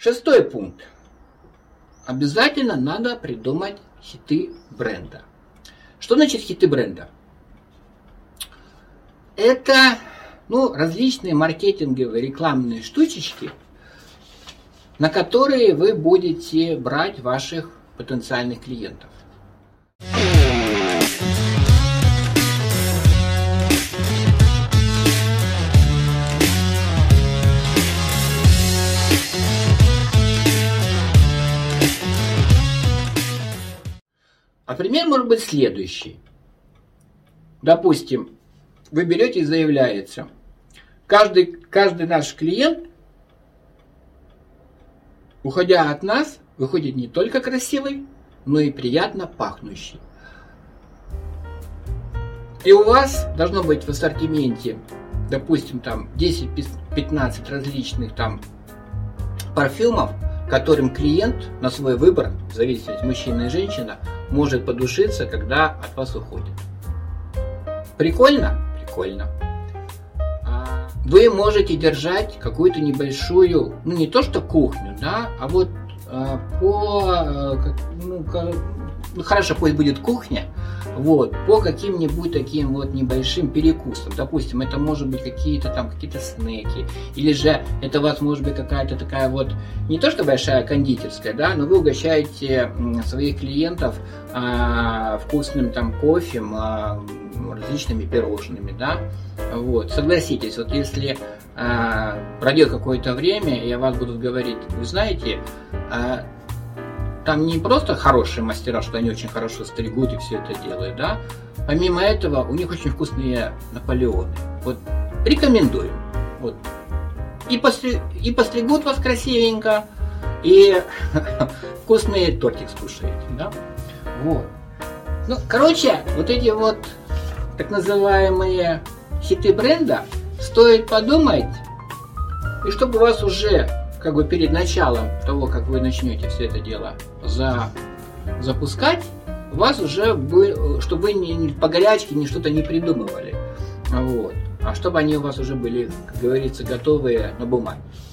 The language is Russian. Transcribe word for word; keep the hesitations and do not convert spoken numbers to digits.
Шестой пункт. Обязательно надо придумать хиты бренда. Что значит хиты бренда? Это ну, различные маркетинговые рекламные штучечки, на которые вы будете брать ваших потенциальных клиентов. А пример может быть следующий. Допустим, вы берете и заявляете, каждый, каждый наш клиент, уходя от нас, выходит не только красивый, но и приятно пахнущий. И у вас должно быть в ассортименте, допустим, там десять-пятнадцать различных там парфюмов, которым клиент на свой выбор, в зависимости мужчина и женщина, может подушиться, когда от вас уходит. Прикольно? Прикольно. Вы можете держать какую-то небольшую, ну не то что кухню, да, а вот э, по, э, ну, ну хорошо, пусть будет кухня, вот, по каким-нибудь таким вот небольшим перекусам. Допустим, это может быть какие-то там какие-то снеки, или же это у вас может быть какая-то такая вот, не то что большая кондитерская, да, но вы угощаете своих клиентов э, вкусным там кофе, э, различными пирожными, да. Вот. Согласитесь, вот если э, пройдет какое-то время, я вас буду говорить, вы знаете, э, там не просто хорошие мастера, что они очень хорошо стригут и все это делают, да. Помимо этого, у них очень вкусные Наполеоны. Вот рекомендуем. Вот. И, постри... и постригут вас красивенько, и вкусный тортик скушаете, да. Вот. Ну, короче, вот эти вот так называемые хиты бренда, стоит подумать, и чтобы у вас уже, как бы перед началом того, как вы начнете все это дело за, запускать, у вас уже был, чтобы вы не, по горячке ни что-то не придумывали, вот, а чтобы они у вас уже были, как говорится, готовые на бумаге.